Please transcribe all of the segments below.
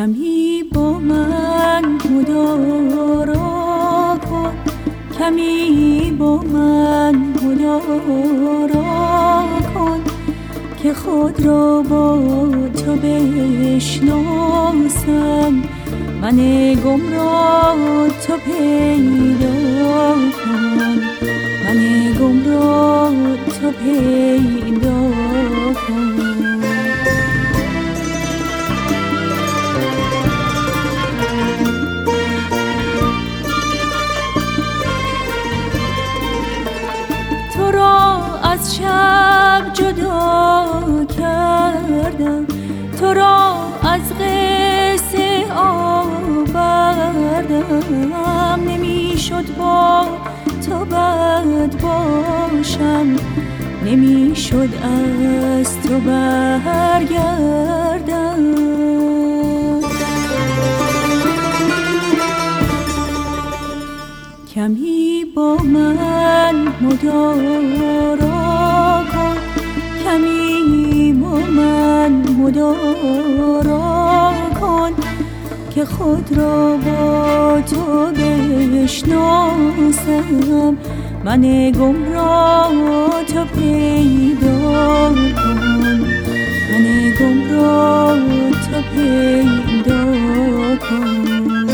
کمی با من مدارا کن، کمی با من مدارا کن که خود را با تو بشناسم. من گمراه تو پیدا کن، من گمراه تو پیدا کن. تو را از شب جدا کردم، تو را از قصه آوردم. نمیشد با تو بد باشم، نمیشد از تو برگردم. کمی با من مدارا کن، کمی با من مدارا کن که خود را با تو بشناسم. من گمراه تو پیدا کن، من گمراه تو پیدا کن.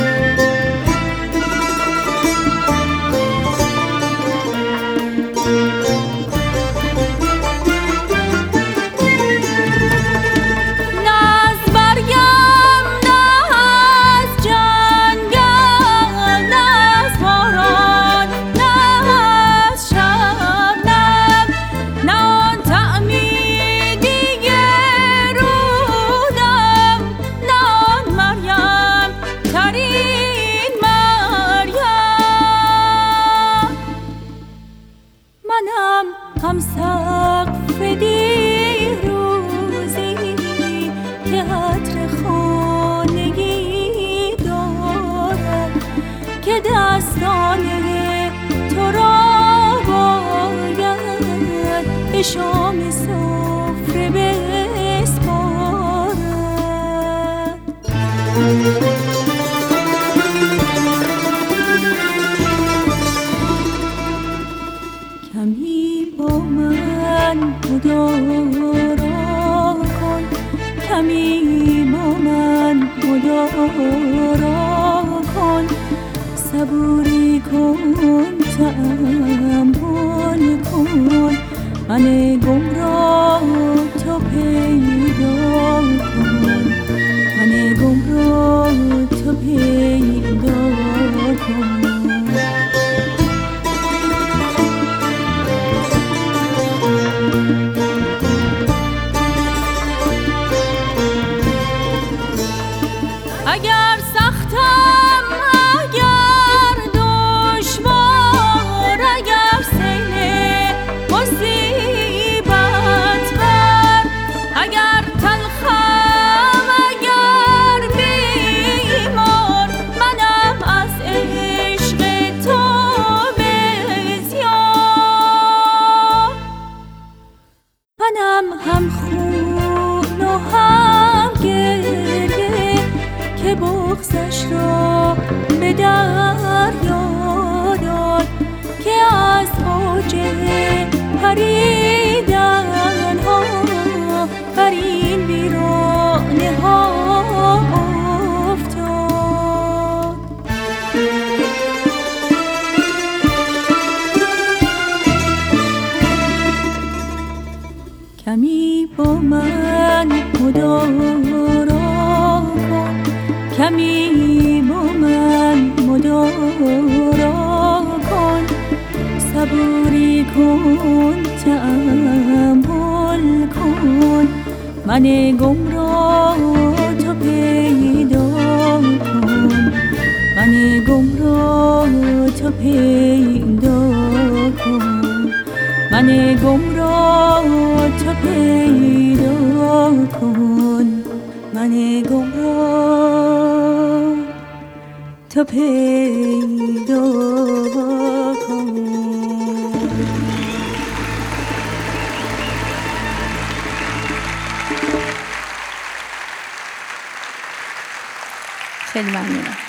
هم سقف دیروزی که عطر خانگی دارد، که دستان تو را باید به شام سفره بسپارد. کمی با من مدارا کن، کمی با من مدارا کن. صبوری کن، تأمل کن. من گمراه تو پیدا کن، من گمراه تو پیدا کن. اگر سختم، اگر دشوار، اگر سیل مصیبت بر، اگر تلخم، اگر بیمار، منم از عشق تو بسیار. منم هم خون و هم گریه که بغضش را به دریا داد، که از اوج پریدن ها بر این ویرانه ها افتاد. کمی با من مدارا کن، کمی با من مدارا کن. صبوری کن، تأمل کن. من گمراه تو پیدا کن، من گمراه تو پیدا کن. من گمراه تو پیدا کن، من گمراه تو پیدا کن. خیلی ممنونم.